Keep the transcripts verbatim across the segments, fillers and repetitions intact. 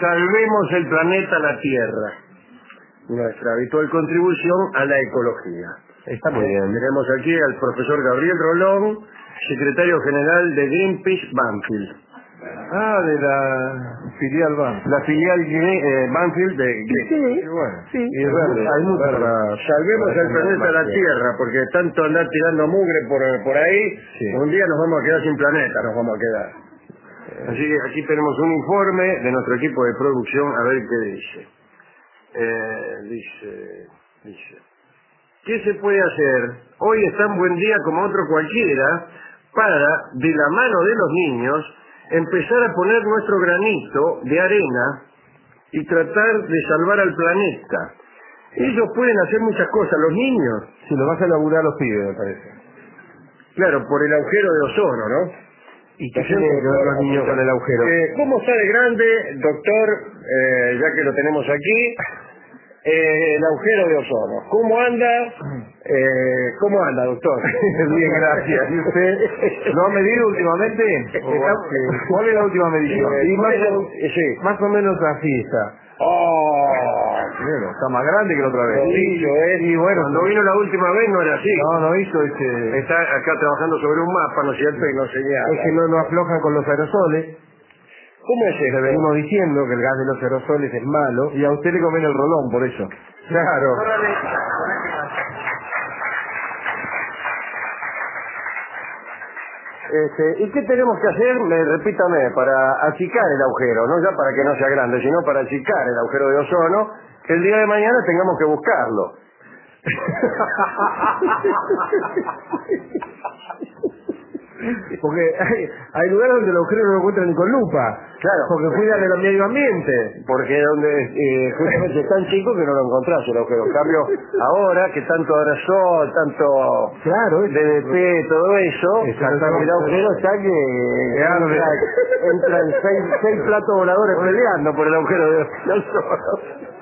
Salvemos el planeta, la Tierra. Nuestra habitual contribución a la ecología. Está muy bien. Tenemos aquí al profesor Gabriel Rolón, secretario general de Greenpeace Banfield. Ah, de la filial Banfield. La filial eh, Banfield de Greenpeace. Sí, bueno, sí. Y es verde. Hay mucho Verde. para... Salvemos para el planeta, la Tierra, porque tanto andar tirando mugre por, por ahí, Sí. un día nos vamos a quedar sin planeta, nos vamos a quedar. Así que aquí tenemos un informe de nuestro equipo de producción, a ver qué dice. Eh, dice, dice, ¿qué se puede hacer? Hoy es tan buen día como otro cualquiera para, de la mano de los niños, empezar a poner nuestro granito de arena y tratar de salvar al planeta. Ellos pueden hacer muchas cosas, los niños. Si lo vas a laburar los pibes, me parece. Claro, por el agujero de ozono, ¿no? ¿Y qué tienen que ver los niños con el agujero? Eh, ¿Cómo está de grande, doctor, eh, ya que lo tenemos aquí, eh, el agujero de ozono? ¿Cómo anda? Eh, ¿Cómo anda, doctor? Bien, gracias. ¿Y usted lo ha medido últimamente? Está- ¿Cuál es la última medición? Eh, Y más, o, sí. más o menos así está. ¡Oh! Bueno, está más grande que la otra vez. Lo dicho, ¿eh? Y bueno, Cuando vino la última vez no era así. no, no hizo ese... Está acá trabajando sobre un mapa, ¿no es cierto? Y no señala. Es que no, no aflojan con los aerosoles. ¿Cómo es Le eso? venimos diciendo que el gas de los aerosoles es malo y a usted le conviene el rolón por eso. Claro. Este, ¿y qué tenemos que hacer? Me, repítame, para achicar el agujero, no ya para que no sea grande, sino para achicar el agujero de ozono, que el día de mañana tengamos que buscarlo. Porque hay, hay lugares donde el agujero no lo encuentran ni con lupa. Claro. Porque cuidan del medio ambiente. Porque donde eh, justamente es tan chico que no lo encontrás el agujero. En cambio, ahora que tanto aerosol, tanto Claro, es- D D P, todo eso, Exactamente. el agujero está que Que arde. entra, entran seis, seis platos voladores peleando por el agujero de ozono.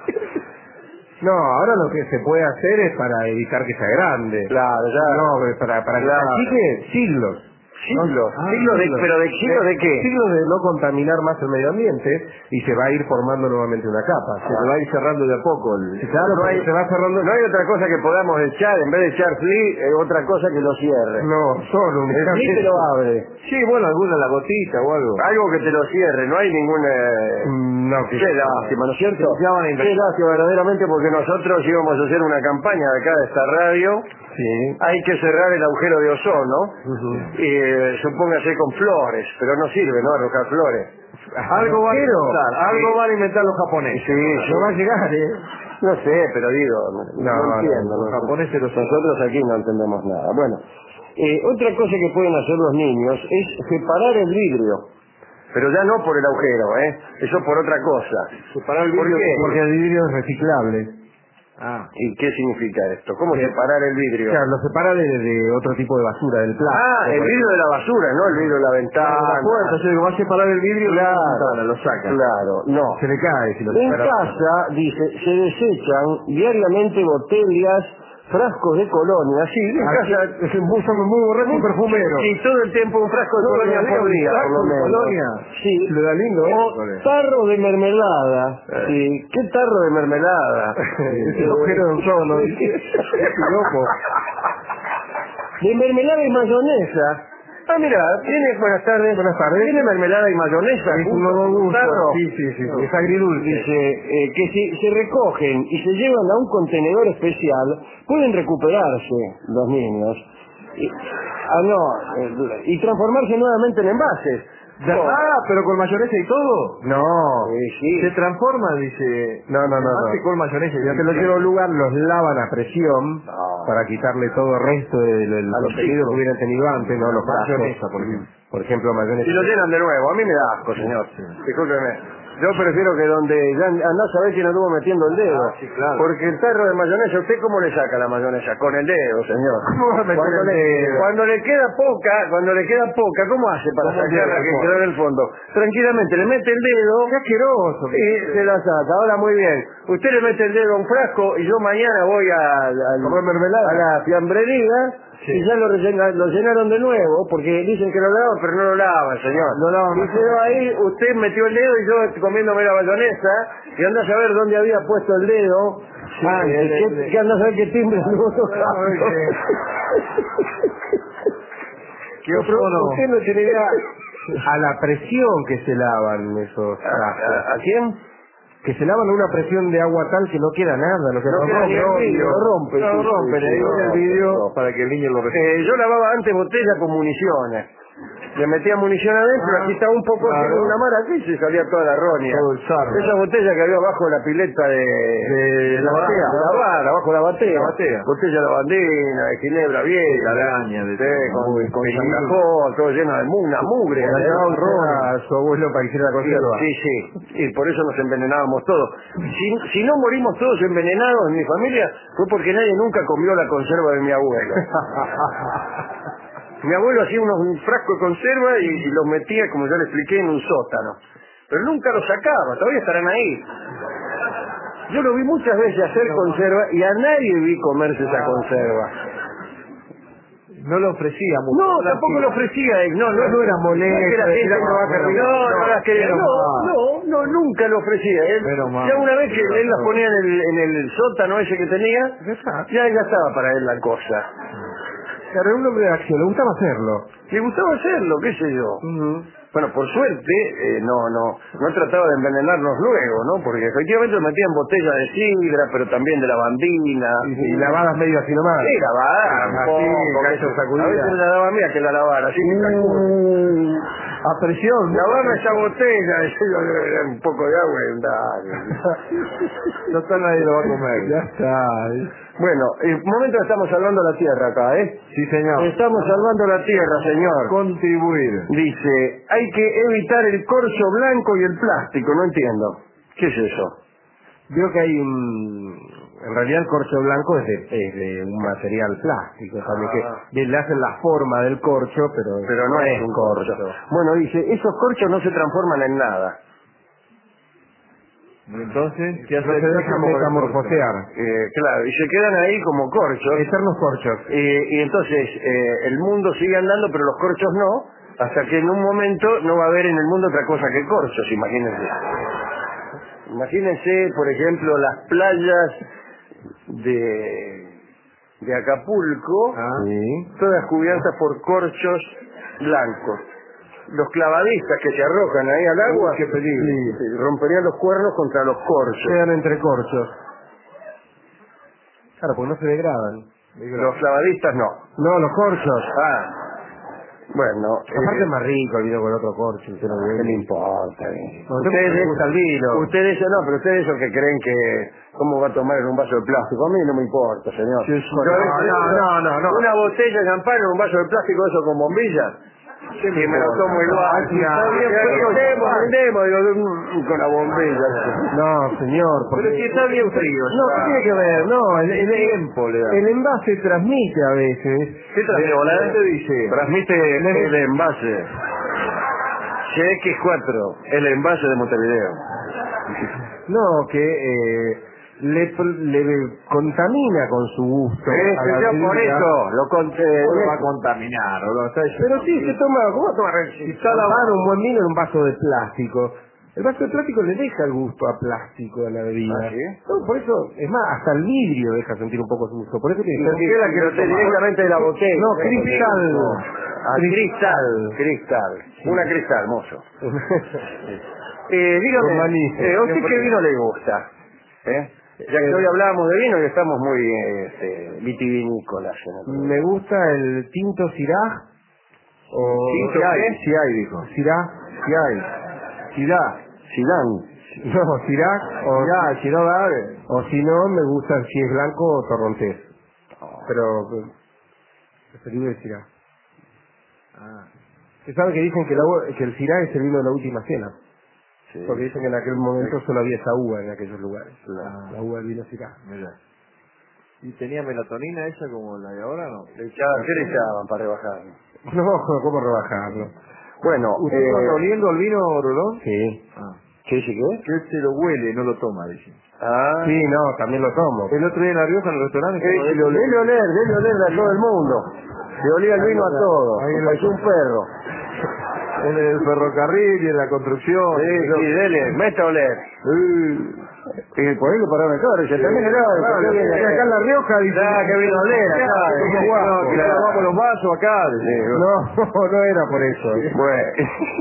No, ahora lo que se puede hacer es para evitar que sea grande. Claro, ya. No, es para, para Claro. que achique siglos. Siglos, Ah, siglos de, pero de siglos de qué? Siglos de no contaminar más el medio ambiente y se va a ir formando nuevamente una capa. Se Ah. va a ir cerrando de a poco. El, Sí, claro, no pero hay, se va cerrando. no hay otra cosa que podamos echar, en vez de echar flea, eh, otra cosa que lo cierre. No, solo un El flea te lo abre. Sí, bueno, alguna la gotita o algo. Algo que te lo cierre, no hay ninguna... Mm, No, que Qué lástima, ¿no es cierto? Se llaman a Qué invertir. lástima verdaderamente porque nosotros íbamos a hacer una campaña de acá de esta radio. Sí. Hay que cerrar el agujero de ozono, Ujú. y eh, supóngase con flores, pero no sirve, ¿no? Arrojar flores. Algo van a Pero, inventar, algo sí. van a inventar los japoneses. Sí, sí. No va a llegar, ¿eh? No sé, pero digo, no, No, no entiendo. no, los ¿no? japoneses lo saben. Nosotros aquí no entendemos nada. Bueno, eh, otra cosa que pueden hacer los niños es separar el vidrio. Pero ya no por el agujero, ¿eh? Eso por otra cosa. Separar el ¿Por vidrio qué? porque el vidrio es reciclable. Ah. ¿Y qué significa esto? ¿Cómo Que- separar el vidrio? Claro, lo separa de, de otro tipo de basura, del plástico. Ah, el por vidrio ejemplo. de la basura, ¿no? El vidrio de la ventana. Claro, la puerta, yo digo, va a separar el vidrio de la Claro, ventana, lo saca. claro, no. Se le cae si lo En separa. casa, dice, se desechan diariamente botellas, frascos de colonia. Sí, en Aquí, casa... es un buzo muy borracho y perfumero. Y todo el tiempo un frasco de No, colonia no, por un día, por frasco lo de menos. colonia. Sí. Le da lindo, ¿eh? O tarro de mermelada. Eh. Sí. ¿Qué tarro de mermelada? Es el agujero de ozono. Es loco. De mermelada y mayonesa. Ah, mira, tiene, buenas tardes. Buenas tardes. Tiene mermelada y mayonesa. Es un junto nuevo con un gusto. tarro. Sí, sí, sí, sí. Es agridulce. Dice eh, que si se recogen y se llevan a un contenedor especial, pueden recuperarse los niños. Y, ah, no, eh, y transformarse nuevamente en envases. Ah, pero con mayonesa y todo. No. Sí, sí. Se transforma, dice. No, no, no, Hace no. con mayonesa. Ya te lo llevo a un lugar, los lavan a presión No. para quitarle todo el resto del, del A los contenido chicos. que hubieran tenido antes, no los Frascos. mayonesa, por ejemplo. Por ejemplo, mayonesa. Y lo llenan de nuevo. A mí me da asco, señor. Sí. Discúlpeme. Yo prefiero que donde ya andá a saber quién anduvo metiendo el dedo. Ah, sí, claro. Porque el tarro de mayonesa, ¿usted cómo le saca la mayonesa? Con el dedo, señor. ¿Cómo va a meter Cuando el le, dedo? cuando le queda poca, cuando le queda poca, ¿cómo hace para ¿Cómo sacar la llega? que ¿Cómo? quedó en el fondo? Tranquilamente, le mete el dedo Qué asqueroso. y se la saca. Ahora muy bien. Usted le mete el dedo a un frasco y yo mañana voy a, a, ¿Comer mermelada? a la fiambrería sí. y ya lo, rellena, lo llenaron de nuevo, porque dicen que lo lavan, pero no lo lavan, señor. No lavan. Y quedó ahí, usted metió el dedo y yo comiéndome la bayonesa, y anda a saber dónde había puesto el dedo. Sí, ah, de, de, que, de, que anda a saber qué timbre estuvo tocando. ¿Qué no? Usted no tiene idea a la presión que se lavan esos trastos. ¿A, a, ¿A quién? Que se lavan a una presión de agua tal que no queda nada, no, no no queda ni el vidrio, lo rompen. Lo rompen, ahí viene el vidrio para que el niño lo reciba. Eh, yo lavaba antes botella con municiones. Le metía munición adentro, ah, aquí estaba un poco claro. así, una maravilla y salía toda la roña. Todo el sarro. Esa botella que había abajo de la pileta de, de, de la batea, de la vara, abajo de la batea. La batea. Botella de lavandina, de ginebra vieja, de araña, de sí, con, con sangajón, todo lleno de mu- una mugre. La llevaba un ron a su abuelo para que hiciera la conserva. Sí, sí, y por eso nos envenenábamos todos. Si, si no morimos todos envenenados en mi familia, fue porque nadie nunca comió la conserva de mi abuelo. Mi abuelo hacía unos, un frasco de conserva y, y los metía, como ya le expliqué, en un sótano. Pero nunca los sacaba, todavía estarán ahí. Yo lo vi muchas veces hacer conserva y a nadie vi comerse esa conserva. No lo ofrecía mucho. No, tampoco lo ofrecía él. No, no, no era molesto. No, no, no, no, nunca lo ofrecía él. Ya una vez que él las ponía en el, en el sótano ese que tenía, ya ya estaba para él la cosa. Era un hombre de acción, le gustaba hacerlo. Le gustaba hacerlo, qué sé yo. Uh-huh. Bueno, por suerte, eh, no, no, no trataba de envenenarnos luego, ¿no? Porque efectivamente lo metía en botella de sidra, pero también de lavandina. Y, y lavadas medio así nomás. Sí, lavadas. Ah, así, a sacudida. veces la daba mía que la lavara, así que uh, a presión. Lavarme esa botella, decía un poco de agua y dale. Total nadie lo va a comer. Ya está. Bueno, en momento estamos salvando la tierra acá, ¿eh? Sí, señor. Estamos salvando la tierra, señor. Contribuir. Dice, hay que evitar el corcho blanco y el plástico, no entiendo. ¿Qué es eso? Veo que hay un... En realidad el corcho blanco es de, es de un material plástico, ah. también que le hacen la forma del corcho, pero, pero no es un corcho. corcho. Bueno, dice, esos corchos no se transforman en nada. Entonces, ¿qué hace? No se dejan metamorfosear. Eh, claro, y se quedan ahí como corchos. Eternos corchos. Eh, y entonces, eh, el mundo sigue andando, pero los corchos no, hasta que en un momento no va a haber en el mundo otra cosa que corchos, imagínense. Imagínense, por ejemplo, las playas de, de Acapulco, ah, ¿sí? todas cubiertas por corchos blancos. Los clavadistas que se arrojan ahí al agua, Uy, qué peligro. Sí, romperían los cuernos contra los corchos. Quedan entre corchos. Claro, porque no se degradan. Los clavadistas no. No, los corchos. Ah, bueno. Aparte eh, es más rico el vino con otro corcho. ¿Qué le importa? No, ustedes les gusta el vino. Ustedes eso no, pero ustedes esos que creen que cómo va a tomar en un vaso de plástico. A mí no me importa, señor. Sí, sí. No, no, no, no. Una botella de champán en un vaso de plástico, eso con bombilla. Sí, me lo tomo igual. Brindemos, digo, con la bombilla. No, señor. Pero si está bien frío. No, ¿qué tiene que ver? No, el, el, tiempo le da. El envase transmite a veces. ¿Qué transmite? ¿Qué dice? Transmite el envase. C X cuatro, el envase de Montevideo. No, que... Eh, Le, le contamina con su gusto. Eh, a la por eso lo, con, eh, lo va a contaminar. ¿O lo está pero sí, se toma, ¿cómo va a tomar? Si está lavando un buen vino en un vaso de plástico, el vaso de plástico le deja el gusto a plástico a la bebida. ¿Ah, sí? No, por eso, es más, hasta el vidrio deja sentir un poco su gusto. Por eso tiene que ser que lo directamente de la botella. No, cristal. Ah, cristal. Cristal. Sí. Una cristal, mozo. eh, dígame, eh, ¿a usted qué vino le gusta? ¿Eh? Ya que hoy hablábamos de vino y estamos muy este, vitivinícolas. Me gusta el tinto Syrah. O ¿Tinto si hay, qué? si hay, dijo. Syrah, si hay. Syrah. Sidán. No, Syrah. O ya, si no va a haber. O si no, me gusta si es blanco o torrontés. Oh. Pero, preferible el Syrah. Ah. Se sabe que dicen que, la, que el Syrah es el vino de la última cena. Sí. Porque dicen que en aquel momento sí. solo había esa uva en aquellos lugares. La, la uva del vino Syrah. Mira. ¿Y tenía melatonina esa como la de ahora no? Le echaban, ¿qué le echaban para rebajarlo? No, ¿cómo rebajarlo? Bueno, ¿usted eh, está oliendo el vino, Rolón? Sí. Ah. ¿Qué dice qué? Que él se lo huele, no lo toma, dice. Ah. Sí, no, también lo tomo. El otro día en La Rioja, en el restaurante... Eh, dele oler, dele oler, dele oler a todo el mundo. Le olía el vino a todos. Ahí lo- Parecía un perro. En el ferrocarril y en la construcción. Sí, sí, dele, meta a oler. Y por ahí lo pararon acá, dice, también era, Claro, viene sí, acá en La Rioja, dice. Ah, que vino a oler acá. Como dice, guapo. no, que le lavamos los vasos acá. dice. No, no era por eso. Bueno.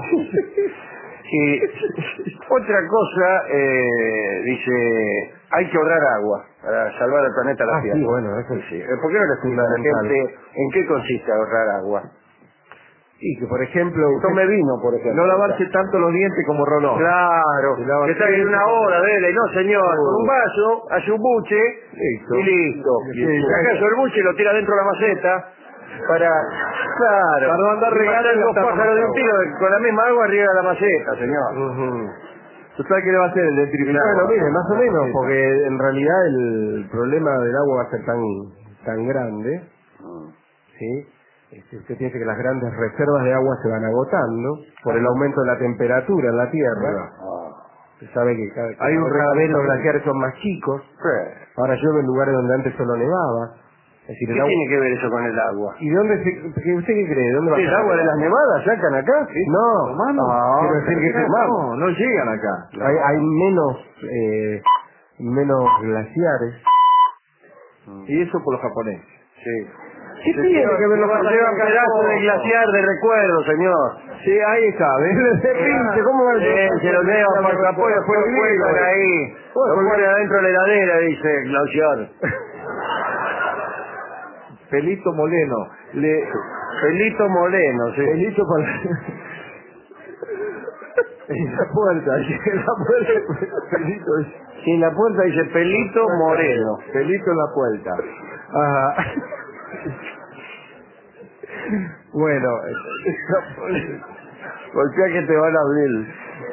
Y otra cosa, eh, dice, hay que ahorrar agua para salvar el planeta a la Ah, Tierra. sí, bueno, eso Sí. ¿Por qué no le explica a la fundamental. gente en qué consiste ahorrar agua? Y que, por ejemplo... Tome vino, por ejemplo. No lavarse tanto los dientes como Rolón. Claro, Se lava que está en siempre. una hora, dele, no señor, con un vaso, hace un buche Listo. y listo. Sí, Y si sí. acaso el buche lo tira dentro de la maceta para, claro, Para no andar y regando matar y dos gastar pájaros de un más tiro con la misma agua arriba de la maceta, señor. Ujú. ¿Tú sabes qué le va a hacer el dentrificador? Bueno, mire, más o menos, Sí. porque en realidad el problema del agua va a ser tan tan grande, ¿sí? Este, usted piensa que las grandes reservas de agua se van agotando por el aumento de la temperatura en la Tierra. Usted sabe que cada, Hay un cada vez los retorno. glaciares son más chicos, Sí. ahora llueve en lugares donde antes solo nevaba. Es decir, ¿Qué el agua... tiene que ver eso con el agua? ¿Y de dónde se... que ¿Usted qué cree? ¿De dónde va a ¿El sacar agua de las nevadas sacan acá? No, Tomamos. Ah, quiero decir que no, tomamos. no llegan acá. Hay, hay menos eh, menos glaciares. Y eso por los japoneses. Sí. ¿Qué tiene que ver los Llevan japoneses? pedazos de glaciar de recuerdo, señor. Sí, ahí está, ¿ves? De pinche, ¿cómo va a Eh, se lo llevan para Japón y después lo cuelgan ahí. Lo ponen adentro de la heladera, dice glaciar. Pelito Moleno. Le... Pelito Moleno, sí. Pelito para... en la puerta, en la puerta, Pelito, Y en la puerta dice Pelito Moreno. Pelito en la puerta. Ajá. Bueno, Golpea que te van a abrir.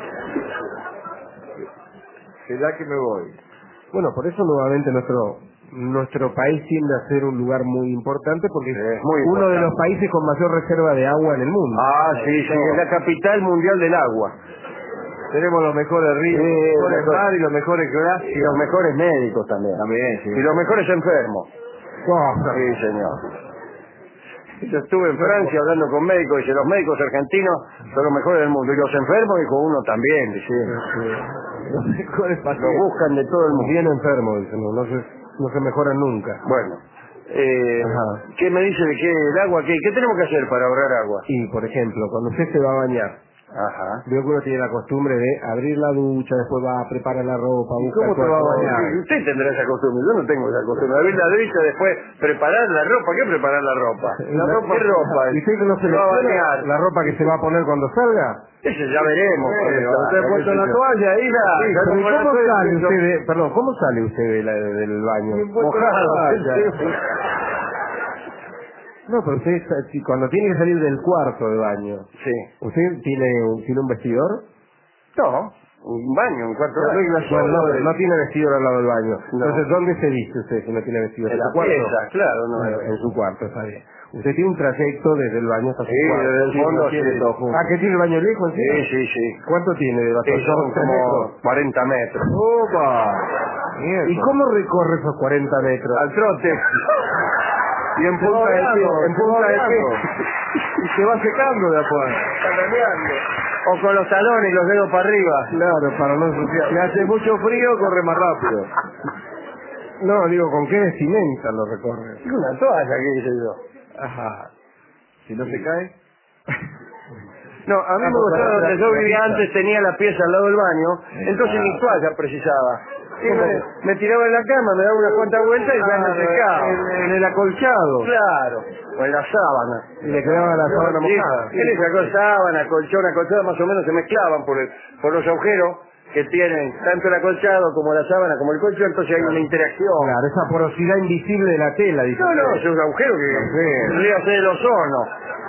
Será que me voy. bueno, por eso nuevamente nuestro nuestro país tiende a ser un lugar muy importante porque es Es muy uno de importante. los países con mayor reserva de agua en el mundo. Ah, sí, sí, es la capital mundial del agua. Tenemos los mejores ríos, Sí, los mejores mejor. mares y los mejores Y glaciares. los mejores médicos también. También, sí. Y los mejores enfermos. Oh, Sí, señor. Yo estuve en Francia hablando con médicos, dice, los médicos argentinos son los mejores del mundo. Y los enfermos, dijo uno también, dice. Los mejores Los pacientes. buscan de todo el mundo. bien enfermo, dicen, no, no se, no se mejoran nunca. Bueno, eh, Ajá. ¿qué me dice de qué el agua? ¿Qué, ¿Qué tenemos que hacer para ahorrar agua? Y, por ejemplo, cuando usted se va a bañar, Ajá. veo que uno tiene la costumbre de abrir la ducha, después va a preparar la ropa, ¿Y busca cómo el te va a cuarto. bañar? Sí, usted tendrá esa costumbre, yo no tengo esa costumbre. Abrir la ducha, después preparar la ropa. ¿Qué preparar la ropa? La ropa- ¿Qué ropa? ¿Y usted que no se va a le bañar? la ropa que se va a poner cuando salga? Ese ya veremos. Bueno, cuando usted salga, ha puesto qué sé la yo. toalla ahí, la... Sí, Pero ¿y como la ¿cómo estoy sale diciendo- usted de, perdón, cómo sale usted de la- del baño? Mojado. No, pero usted, está- si cuando tiene que salir del cuarto de baño, Sí. ¿usted tiene, un- tiene un vestidor? No, un baño, un cuarto de La regla baño. Bueno, no, Solo pero de- no tiene vestidor al lado del baño. No. Entonces, ¿dónde se viste usted si no tiene vestidor? En ¿En la su cuarto? pieza, claro, no. Bueno, en su cuarto, está bien. Usted tiene un trayecto desde el baño hasta su Sí, cuarto. desde el Sí, fondo, no tiene sí. todo junto. Ah, ¿que tiene el baño lejos? Sí, sí, sí. ¿Cuánto tiene de Que bastón? son ¿Tres metros? como cuarenta metros. ¡Opa! ¿Y cómo recorre esos cuarenta metros? Al trote. Y en Se va punta de oleando, pie, en se va punta de oleando. pie. Y se va secando de afuera. O con los talones y los dedos para arriba. Claro, para no ensuciar. Si hace mucho frío, corre más rápido. No, digo, ¿con qué vestimenta lo recorre? Es una toalla, ¿qué hice yo? Ajá. Si no se cae... No, a mí Ah, me porque gustaba la- donde la- yo la vivía pista. antes, tenía la pieza al lado del baño, entonces ni toalla precisaba. Y ¿Cómo? me, me tiraba en la cama, me daba unas cuantas vueltas y ya me secaba. En, en el acolchado. Claro, o en la sábana. Y le quedaba la sábana Sí, mojada. él le sacó sábana, colchón, acolchado, más o menos se mezclaban por, el- por los agujeros que tienen tanto el acolchado como la sábana como el colchón, entonces hay una interacción. Claro, esa porosidad invisible de la tela, dice. No, no, es un agujero que Sí. podría ser el ozono.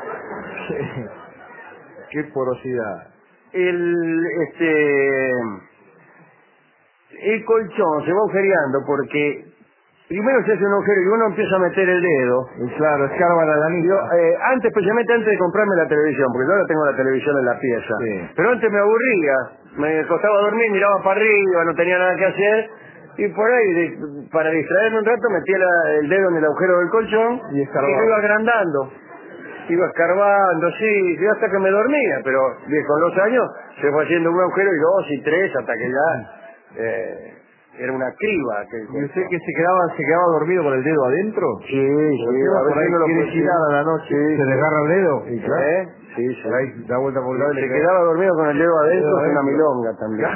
¡Qué porosidad! El, este, el colchón se va agujereando porque primero se hace un agujero y uno empieza a meter el dedo. Y claro, escarba la lanita. Yo, eh, antes, especialmente antes de comprarme la televisión, porque yo ahora tengo la televisión en la pieza. Sí. Pero antes me aburría, me costaba dormir, miraba para arriba, no tenía nada que hacer. Y por ahí, de- para distraerme un rato, metía la- el dedo en el agujero del colchón Y escarbaba. lo iba agrandando. Iba escarbando, sí, yo hasta que me dormía, pero bien, con los años se fue haciendo un agujero y dos y tres hasta que ya eh, era una criba. Que, ¿Y usted que se quedaba, se quedaba dormido con el dedo adentro? Sí, sí, Porque a por veces ahí uno lo quiere puede- girar a la noche. Sí, ¿Se sí. desgarra el dedo? Sí, ¿eh? Sí, sí. Por ahí da vuelta por un lado y Se le queda- quedaba dormido con el dedo adentro, Dedo es una adentro. milonga también.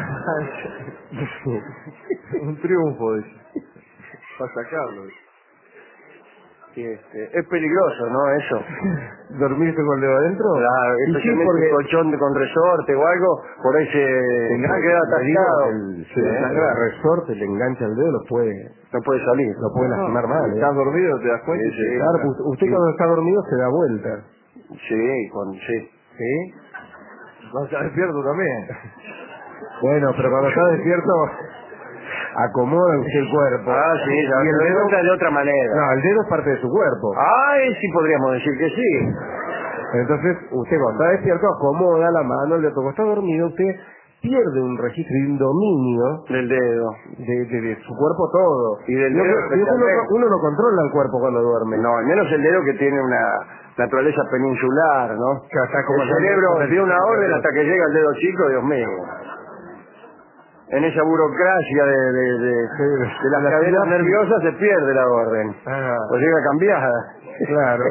Un triunfo ese. Para sacarlo. Sí, este, es peligroso, ¿no? Eso. ¿Dormirse con el dedo adentro? Claro, Y sí, especialmente porque... un colchón de, con resorte o algo, por ahí se, se engancha, queda te digo, atascado. el, Sí, si el ¿eh? resorte le engancha el dedo, lo puede, No puede salir. lo puede lastimar mal. ¿eh? Estás dormido, te das cuenta. Sí, y sí, te- Claro, pues, usted cuando está dormido se da vuelta. Sí, con, sí. ¿Sí? Vas a estar despierto también. Bueno, pero cuando está despierto, acomoda usted el cuerpo. Ah, sí, ya Y el se dedo... cuenta de otra manera. No, el dedo es parte de su cuerpo. Ay, sí podríamos decir que sí. Entonces, usted cuando está despierto acomoda la mano, el dedo. Cuando está dormido, usted pierde un registro y un dominio Del dedo. de, de- de su cuerpo todo. Y del Yo dedo creo- yo creo que uno, especialmente. uno no controla el cuerpo cuando duerme. No, al menos el dedo que tiene una naturaleza peninsular, ¿no? Que hasta como El cerebro como el- dio una orden hasta que llega el dedo chico, Dios mío. En esa burocracia de, de, de, de las La cadenas sinapsis. nerviosas se pierde la orden. Ah, O llega cambiada. claro.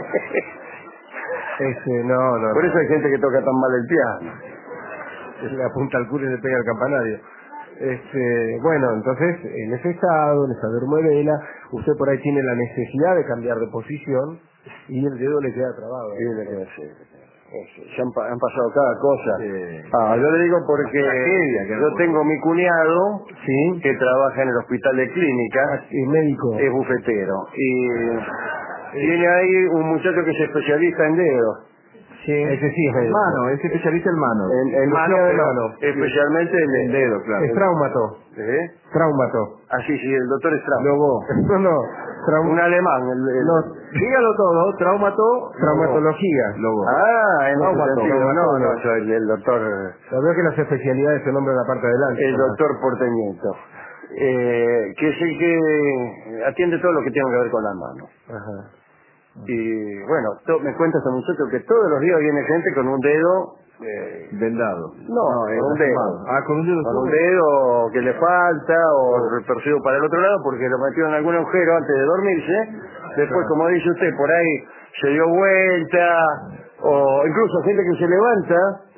Este, no, no, Por no. eso hay gente que toca tan mal el piano. Le apunta al culo y le pega al campanario. Este, bueno, entonces, en ese estado, en esa vela, usted por ahí tiene la necesidad de cambiar de posición y el dedo le queda trabado. Sí, le queda así. Eso, ya han, pa- han pasado cada cosa. Sí. Ah, yo le digo porque tragedia que han yo ocurrido. tengo mi cuñado Sí, que trabaja en el hospital de clínica, y médico. es bufetero, y tiene ahí un muchacho que es especialista en dedos, Sí. Ese sí es médico. Mano, es especialista en mano. en, en mano, Cirugía de pero mano. especialmente en El dedo, claro. Es traumato. ¿Eh? Traumato. Ah, sí, sí, el doctor es trauma. Lobo. No, no. traum- Un alemán. El, el- no, Dígalo todo, traumato. traumatología. Lobo. Ah, en ese Traumatólogo. sentido, no, no, soy el doctor, La veo que las especialidades se nombran la parte de adelante. el doctor Porteñito, eh, que es el que atiende todo lo que tiene que ver con la mano. Ajá. Y bueno, to- me cuenta este muchacho que todos los días viene gente con un dedo, eh, Vendado. no, eh, con un lastimado. dedo. Ah, con un dedo. con un dedo que le falta o torcido para el otro lado porque lo metió en algún agujero antes de dormirse. Después, como dice usted, por ahí se dio vuelta o incluso gente que se levanta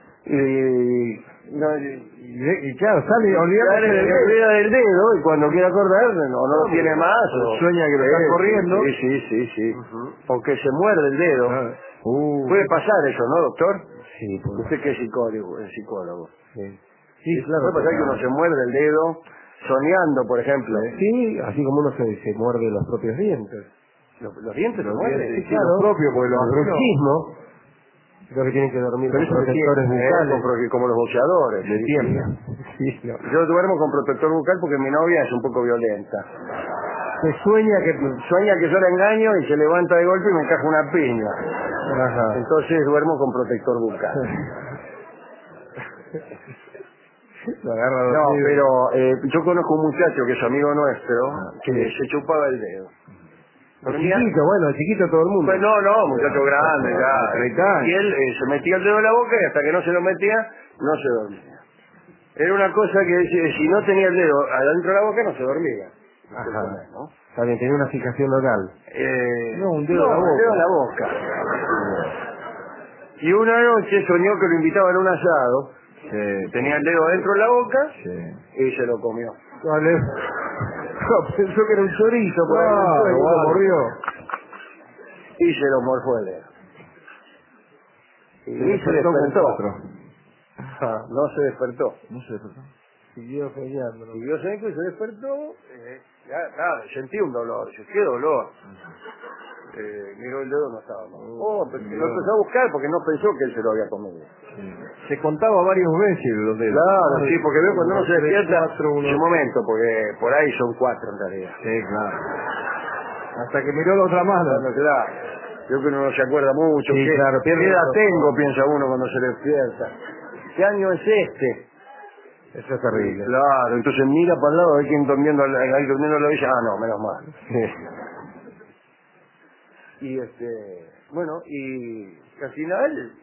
y, no, y- Y, y claro, sale Sale, olvidándose se del dedo. olvida del dedo y cuando quiere acordar o no lo tiene más o Sueña que lo están Sí, corriendo. sí, sí, sí, sí. O que se muerde el dedo. Ah, Uh, Puede pasar eso, ¿no, doctor? sí, pues, Usted que es psicólogo, es psicólogo. sí. Sí, claro. Puede pasar que uno se muerde el dedo soñando, por ejemplo. Sí, así como uno se, se muerde los propios dientes. ¿Los, los dientes Los se muerden? dientes, sí, claro. los propios, porque los Los ajenos- bruxismo, creo que tienen que dormir Pero con eso de protectores tiempo, ¿eh? bucales. Con pro- como los boxeadores. de sí. tiembla. Sí, no. Yo duermo con protector bucal porque mi novia es un poco violenta. Se sueña que... Sueña que yo la engaño y se levanta de golpe y me encaja una piña. Ajá. Entonces duermo con protector bucal. Lo agarra No, dormido. pero eh, yo conozco un muchacho que es amigo nuestro que sí. se chupaba el dedo. Dormía- Chiquito, bueno, chiquito todo el mundo. Pues no, no, muchacho grande, ya. treinta años. Y él eh, se metía el dedo en la boca y hasta que no se lo metía, no se dormía. Era una cosa que eh, si no tenía el dedo adentro de la boca, no se dormía. Ajá. ¿No? Está bien, tenía una fijación local. Eh, No, un dedo en la un boca. dedo en la boca. Y una noche soñó que lo invitaban a un asado, Sí, tenía el dedo dentro de la boca sí. y se lo comió. Vale. No, pensó que era un chorizo, por ahí en el No, sueño, vale. lo mordió. Y se lo morfó el dedo. Y Se ni se despertó con despertó. cuatro. Ajá. No se despertó. No sé, perdón. Siguió soñando. Y vio seco y se despertó. Eh, ya, nada, sentí un dolor. Dice, ¿qué dolor? Eh, miró el dedo, no estaba mal. Oh, pero lo empezó a buscar porque no pensó que él se lo había comido. Se contaba varias veces los dedos. Claro, sí, porque veo cuando uno se Tres, despierta, cuatro, uno. en un momento, porque por ahí son cuatro en realidad. Sí, claro. Hasta que miró la otra mano. Bueno, claro. Yo creo que uno no se acuerda mucho. Sí, ¿Qué, claro, ¿qué pierde edad todo. tengo? Piensa uno cuando se despierta. ¿Qué año es este? Eso es terrible. Claro, entonces mira para el lado, hay quien durmiendo, ahí durmiendo la villa. Ah, no, menos mal. Sí. Y este, bueno, y al final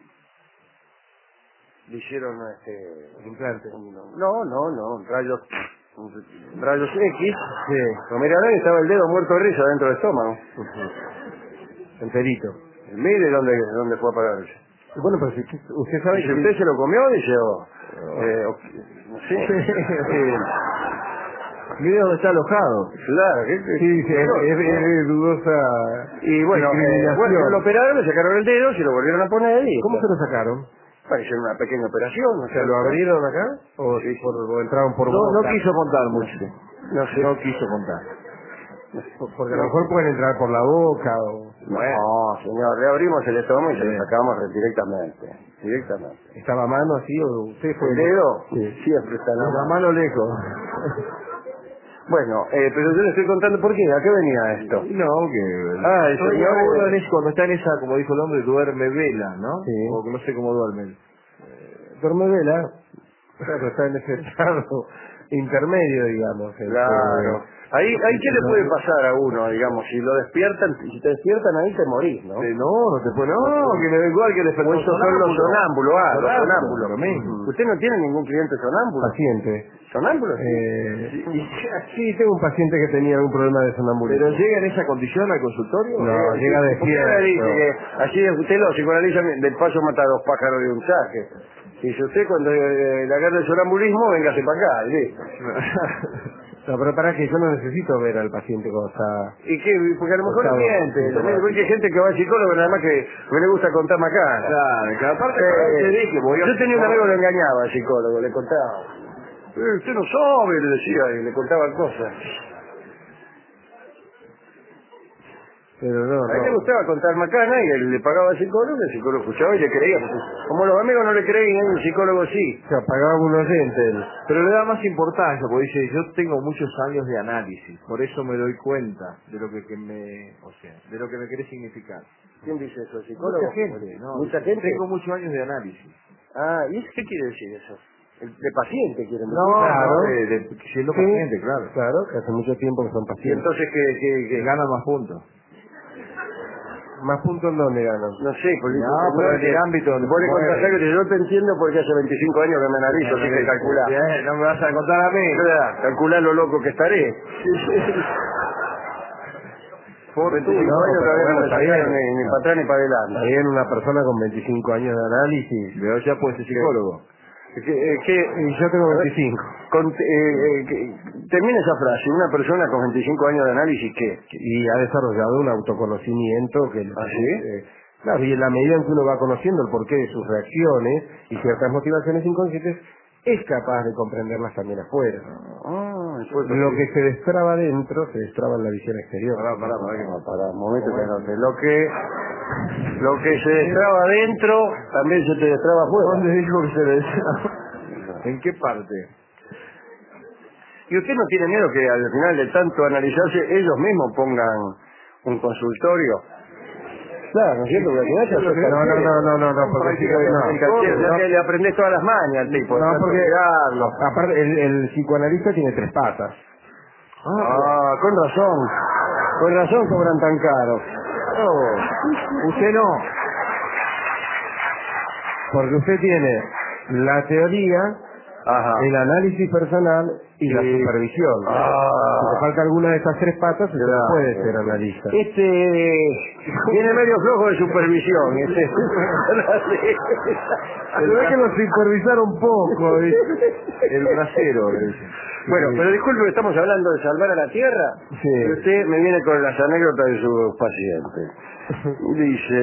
le hicieron este Implante. un- no, no, no, rayos rayos X. Sí. No, mira, ahí estaba el dedo muerto de risa dentro del estómago. Enterito. Mire dónde, dónde fue a parar eso. Bueno, pero si usted, usted sabe Y si que... usted se lo comió, dice, o, eh, o- no sé. Sí. Mire dónde está alojado. Claro, ¿qué, qué- Sí, sí, es, es- es dudosa Y bueno, eh, discriminación. bueno, lo operaron, le sacaron el dedo, se lo volvieron a poner y... ¿Cómo se lo sacaron? Pareció una pequeña operación, ¿no? O sea, ¿lo abrieron acá? ¿O, Sí, sí. por- o entraron por No, no boca? quiso contar mucho. No sé. No quiso contar. Por- Porque a lo mejor pueden entrar por la boca o... No, señor, le abrimos el estómago y se lo sacamos directamente. Directamente. ¿Estaba a mano así o usted fue...? ¿El dedo? Sí. Siempre está en la La mano. mano lejos. Bueno, eh, pero yo le estoy contando por qué, ¿a qué venía esto? No, que... Ah, el Oye, señor... uno en ese- cuando está en esa, como dijo el hombre, duerme vela, ¿no? Sí. O que no sé cómo duermen. Duerme vela. Claro, está en ese estado intermedio, digamos. entre- Claro. Ahí, ahí ¿qué le puede pasar a uno, digamos? Si lo despiertan, si te despiertan ahí te morís, ¿no? Eh, no, no te puede... No, que le da igual que despertó O esos son los sonámbulos, ah, los Sonámbulo, sonámbulos. lo mismo. ¿Usted no tiene ningún cliente sonámbulo? Paciente. ¿Sonámbulo? Sí. Eh, sí, tengo un paciente que tenía algún problema de sonambulismo. ¿Pero llega en esa condición al consultorio? No, Eh, llega sí, de ¿por qué me dice cierto. que así usted lo psicoanaliza, del paso mata a dos pájaros de un saque? Dice usted cuando eh, le agarra el sonambulismo, véngase para acá, y listo. No, pero para que yo no necesito ver al paciente cuando está... ¿Y qué? Porque a lo mejor no Estado miente. sintomático. Porque hay gente que va al psicólogo nada más que, que le gusta contar macanas. Claro, que aparte Eh, te dije, voy a... yo tenía un amigo que le engañaba al psicólogo, le contaba. Eh, usted no sabe, le decía, y le contaba cosas. Pero no, A él le no. gustaba contar macana y él le pagaba al psicólogo y el psicólogo escuchaba y le creía. Como los amigos no le creían, el psicólogo sí. O sea, pagaba un oyente él. Pero le da más importancia, porque dice, yo tengo muchos años de análisis, por eso me doy cuenta de lo que, que me, o sea, de lo que me quiere significar. ¿Quién dice eso? ¿El psicólogo? Mucha gente, ¿no? ¿Mucha gente? Tengo muchos años de análisis. Ah, ¿y eso qué quiere decir eso? El- De paciente quieren decir. No, Claro. no, de, de- siendo Sí, paciente, claro. Claro, que hace mucho tiempo que son Y pacientes. entonces que, que, Que que gana más puntos. ¿Más puntos en dónde ganan? no sé, porque No, pero en el ámbito donde vos le se contás mueve. algo y yo te entiendo porque hace veinticinco años que me analizo, así que calculá. Bien, no me vas a contar a mí. Calculá lo loco que estaré. Por veinticinco No, años pero todavía no bueno, me está sacaron bien. ni, ni para atrás ni para adelante. También una persona con veinticinco años de análisis. Pero ya puede ser psicólogo. Que, eh, que, Y yo tengo veinticinco. con- eh, eh, que- termina esa frase, una persona con veinticinco años de análisis, ¿qué? Y ha desarrollado un autoconocimiento que... ¿Ah, sí? eh, claro, y en la medida en que uno va conociendo el porqué de sus reacciones y ciertas motivaciones inconscientes, es capaz de comprenderlas también afuera. Ah, después Lo que se destraba dentro, se destraba en la visión exterior. Pará, pará, pará, que No, para un momento que no te- lo que lo que se destraba adentro también se te destraba afuera. ¿Dónde dijo que se le decía? ¿En qué parte? Y usted no tiene miedo que al final de tanto analizarse ellos mismos pongan un consultorio. Claro, ¿no es cierto? Porque al final se asusta. No, no, no, no, no, no, porque sí, no, El caché, ya no. que le aprendés todas las mañas al tipo. No, tanto porque mirarlo. aparte el, el psicoanalista tiene tres patas. Ah, con razón. Con razón cobran tan caro. Oh, usted no. Porque usted tiene la teoría, Ajá. el análisis personal y la Sí. supervisión. Ah. Si le falta alguna de estas tres patas, usted Claro. no puede ser analista. Este tiene medio flojo de supervisión. Este. Se ve que lo supervisaron poco. ¿viste? El bracero, le dicen. Bueno, pero disculpe, estamos hablando de salvar a la tierra. Sí. Y usted me viene con las anécdotas de sus pacientes. Dice,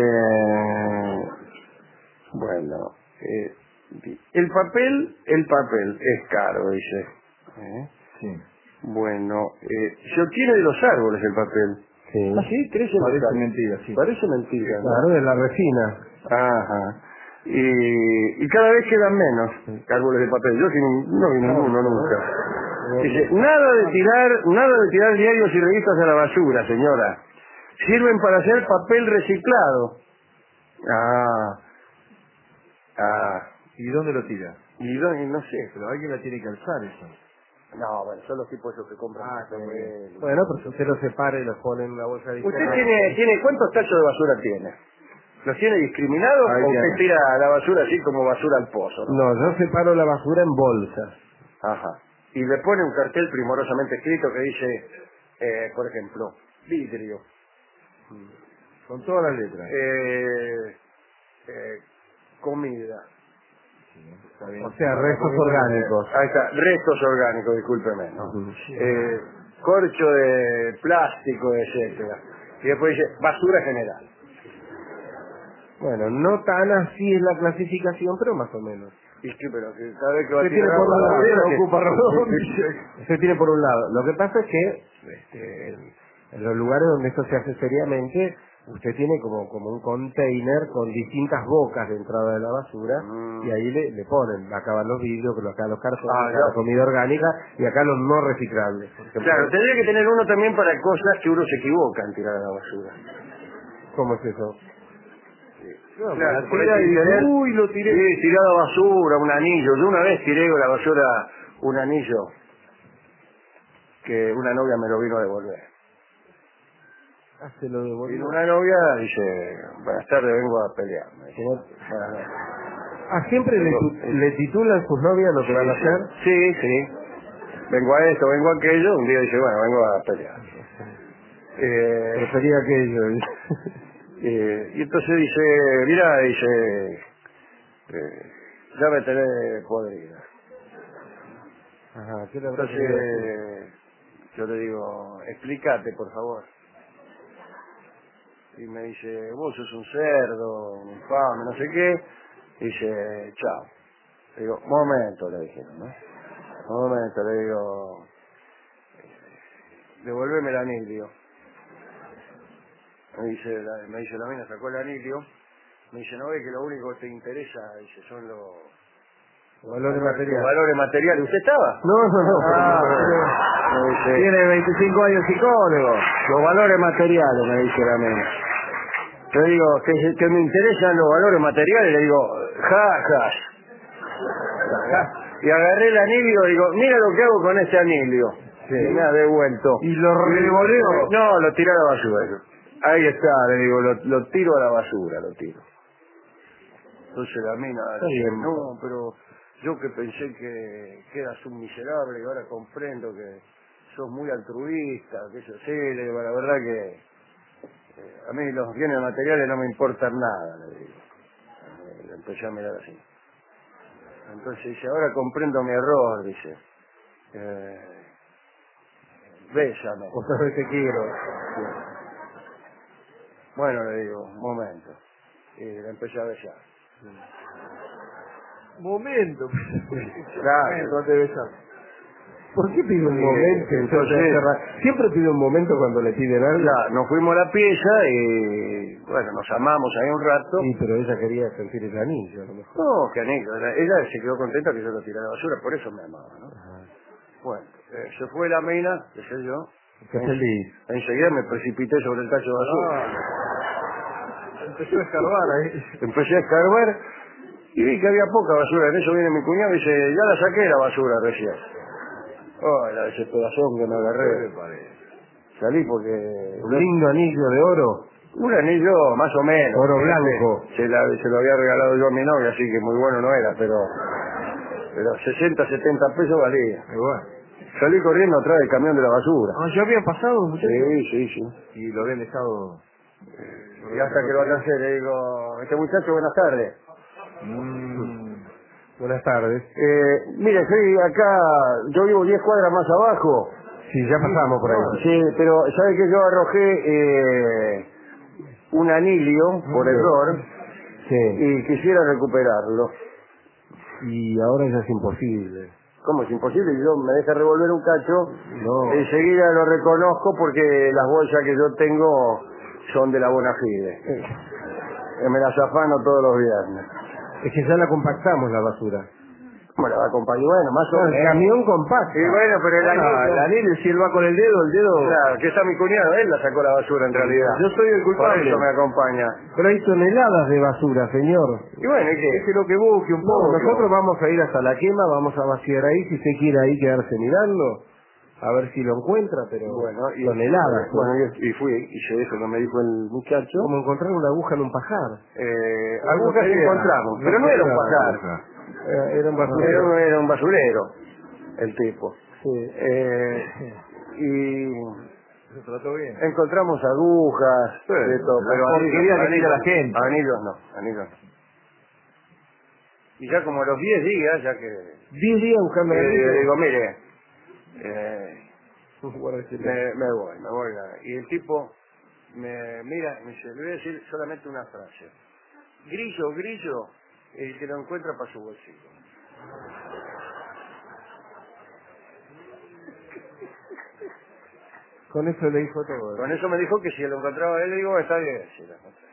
bueno, eh, el papel, el papel es caro, dice. ¿Eh? Sí. Bueno, eh, se obtiene de los árboles el papel. Sí. ¿Ah, sí? ¿Crece en los Parece árboles? mentira, sí. Parece mentira, ¿no? Claro, de la resina. Ajá. Y, y cada vez quedan menos árboles de papel. Yo sí no vi ninguno nunca. Dice, nada de tirar, nada de tirar diarios y revistas a la basura, señora. Sirven para hacer papel reciclado. Ah, ah. ¿Y dónde lo tira? Y no, y no sé. Pero alguien la tiene que alzar eso. No, bueno, son los tipos esos que compran. Ah, está muy bien. Bueno, pues usted los separa y los pone en una bolsa de ¿Usted tiene, tiene cuántos tachos de basura tiene? ¿Los tiene discriminados Ay, o ya. usted tira la basura así como basura al pozo? ¿no? No, yo separo la basura en bolsas. Ajá. Y le pone un cartel primorosamente escrito que dice, eh, por ejemplo, vidrio, Con todas las letras. eh, eh, comida. Está bien. O sea, restos orgánicos. Ahí está, restos orgánicos, discúlpeme. ¿no? Ujú. Eh, corcho de plástico, etcétera. Y después dice, basura general. Bueno, no tan así es la clasificación, pero más o menos. Y que, pero que cada vez que va a Usted tiene tirar por un lado, basura, que- ocupa razón. usted tiene por un lado. Lo que pasa es que este, en, en los lugares donde esto se hace seriamente, usted tiene como, como un container con distintas bocas de entrada de la basura Mm. y ahí le, le ponen, acá van los vidrios, acá los cartones, Ah, acá ya. la comida orgánica y acá los no reciclables. Por ejemplo. Claro, tendría que tener uno también para cosas que uno se equivoca en tirar a la basura. ¿Cómo es eso? No, Claro, la por tira ahí y tener- uy, lo tiré. Sí, tirado a basura, un anillo. Yo una vez tiré a la basura un anillo que una novia me lo vino a devolver. Ah, se lo devolvió. Vino una novia, dice, buenas tardes, vengo a pelear. Me dice, buenas noches. Ah, ¿siempre le, tu- le titulan sus novias lo que van a hacer? Sí, sí. Vengo a esto, vengo a aquello. Un día dice, bueno, vengo a pelear. Eh, Prefería aquello. eh, y entonces dice, mira, dice, eh, ya me tenés podrida. Ajá, ¿qué le habrá querido decir? Entonces yo le digo, explícate por favor. Y me dice, vos sos un cerdo, un infame, no sé qué. Y dice, chao. Le digo, momento, le dijeron, ¿no? Momento, le digo, devuélveme el anillo. Me dice, la, me dice la mina, sacó el anillo. Me dice, no ve que lo único que te interesa, dice, son los Valores los materiales. valores materiales. ¿Usted estaba? No, no, no. Ah, me dice, Tiene veinticinco años psicólogo. los valores materiales, me dice la mina. Yo digo, que, que me interesan los valores materiales, le digo, ja, ja. Y agarré el anillo y digo, mira lo que hago con este anillo. Sí. Y me ha devuelto. ¿Y lo revolvió? No, lo tiré a la basura. Ahí está, le digo, lo, lo tiro a la basura, lo tiro. Entonces la mina dice, bien. no, pero yo que pensé que, que eras un miserable y ahora comprendo que sos muy altruista, que eso sí, le digo, la verdad que eh, a mí los bienes materiales no me importan nada, le digo. Eh, Le empecé a mirar así. Entonces dice, ahora comprendo mi error, dice. Eh, bésame. Otra vez te quiero. Bueno, le digo, un momento. Y le empecé a besar. Momento. Claro. Momento antes de besar. ¿Por qué pide un Sí, momento? entonces- Siempre pide un momento cuando le piden algo. Ya, nos fuimos a la pieza y, bueno, nos amamos ahí un rato. Sí, pero ella quería sentir el anillo, a lo mejor. No, qué anécdota. Ella se quedó contenta que yo lo tirara a la basura, por eso me amaba, ¿no? Ajá. Bueno, eh, se fue la mina, qué sé yo. Qué feliz. Enseguida me precipité sobre el tacho de basura. Ah, empezó a escarbar ahí. Empecé a escarbar y vi que había poca basura. En eso viene mi cuñado y dice, ya la saqué la basura recién. Oh, la desesperación que me ¿Qué agarré. le parece? Salí porque... Un lindo anillo de oro. Un anillo más o menos. Oro blanco. Se, la- se lo había regalado yo a mi novia, así que muy bueno no era, pero... Pero sesenta, setenta pesos valía. Y bueno. Salí corriendo atrás del camión de la basura. Ah, ¿ya habían pasado, muchachos? Sí, sí, sí. Y lo habían dejado... Y hasta que lo alcancé le digo, este muchacho, buenas tardes. Mm. Buenas tardes. Eh, mire, soy acá, yo vivo diez cuadras más abajo. Sí, ya pasamos por ahí. Sí, pero ¿sabe que yo arrojé eh, un anillo por Sí. error Sí. y quisiera recuperarlo? Y ahora ya es imposible. ¿Cómo es imposible? Yo me deja revolver un cacho, No. enseguida lo reconozco porque las bolsas que yo tengo son de la Bonafide. Eh, Me las afano todos los viernes. Es que ya la compactamos la basura. Bueno, va acompañado, bueno, más o No, el menos. camión compacto. Sí, bueno, pero el No, anillo... el anillo, si él va con el dedo, el dedo... Claro, que está mi cuñado, él la sacó la basura en realidad. Yo soy el Por culpable. eso me acompaña. Pero hay toneladas de basura, señor. Y bueno, ¿y qué? Deje lo que busque un No, poco. nosotros vamos a ir hasta la quema, vamos a vaciar ahí, si usted quiere ahí quedarse mirando, a ver si lo encuentra, pero Bueno, y, toneladas. bueno, y, y fui, hice eso que me dijo el muchacho. Como encontrar una aguja en un pajar. Eh, No, agujas no que quería- encontramos, no pero no era un quería pajar. aguja. Era, era un Era, basurero. un- era un basurero, el tipo. Sí. Eh, y Se trató bien. encontramos agujas, Sí, de todo, la pero porquería anillos, que tira anillos, la gente. anillos no, anillos no. Y ya como a los diez días, ya que... Diez días buscando que la le luz. digo, mire, eh, Guárdese. me, me voy, me voy. nada. Y el tipo me mira y me dice, le voy a decir solamente una frase. Grillo, grillo, el que lo encuentra para su bolsillo. Con eso le dijo todo. Con eso me dijo que si lo encontraba él, le digo, está bien, si lo encontré.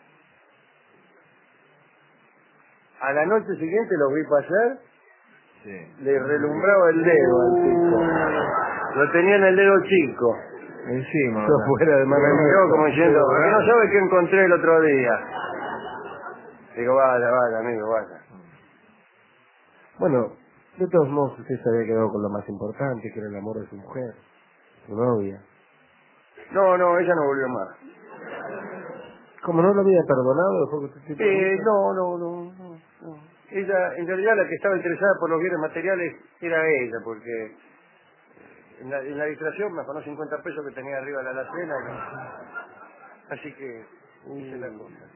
A la noche siguiente lo vi pasar, Sí. le relumbraba el dedo al tipo. Lo tenía en el dedo chico. Encima. Yo ¿verdad? fuera de Me mano. miró como diciendo, Dedo ¿por qué no grande. sabe qué encontré el otro día? Digo, vaya, vaya, amigo, vaya. Bueno, de todos modos usted se había quedado con lo más importante, que era el amor de su mujer, su novia. No, no, ella no volvió más. Como no lo había perdonado después que usted se Eh, no, no, no, no, no. Ella, en realidad la que estaba interesada por los bienes materiales era ella, porque en la, en la distracción me afanó cincuenta pesos que tenía arriba de la alacena. y- Así que hice la cosa.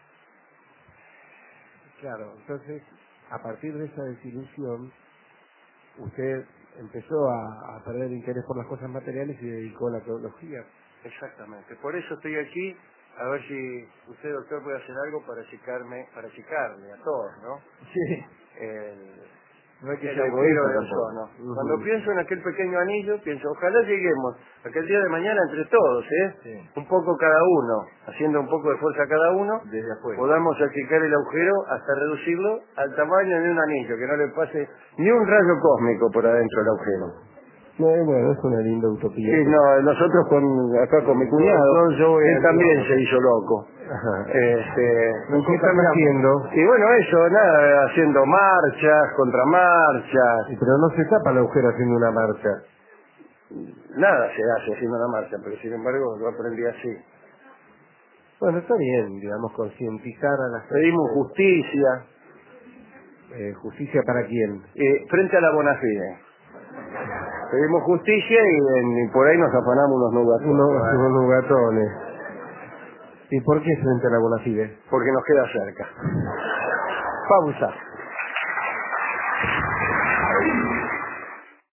Claro, entonces, a partir de esa desilusión, usted empezó a, a perder interés por las cosas materiales y dedicó a la teología. Exactamente. Por eso estoy aquí, a ver si usted, doctor, puede hacer algo para achicarme, para achicarle a todos, ¿no? Sí. El, No hay que el ser agujero egoísta de tampoco. ozono. Ujú. Cuando pienso en aquel pequeño anillo, pienso, ojalá lleguemos aquel día de mañana entre todos, ¿eh? Sí. Un poco cada uno, haciendo un poco de fuerza cada uno, Desde afuera. podamos achicar el agujero hasta reducirlo al tamaño de un anillo, que no le pase ni un rayo cósmico por adentro del agujero. No, bueno, es una linda utopía. Sí, no, nosotros con, acá con mi cuñado, Yo- yo voy a él decir también algo. se hizo loco. Ajá. Este, ¿Y qué están haciendo? y bueno, eso, nada, haciendo marchas, contramarchas, Sí, pero no se tapa el agujero haciendo una marcha. nada se hace haciendo una marcha, pero sin embargo lo aprendí así. Bueno, está bien, digamos, concientizar a las Pedimos justicia, eh, justicia para quién. eh, frente a la bona fide. Pedimos justicia y, en- y por ahí nos afanamos unos nubes. Unos, unos nugatones. ¿Y por qué frente a la bona fide? Porque nos queda cerca. Pausa.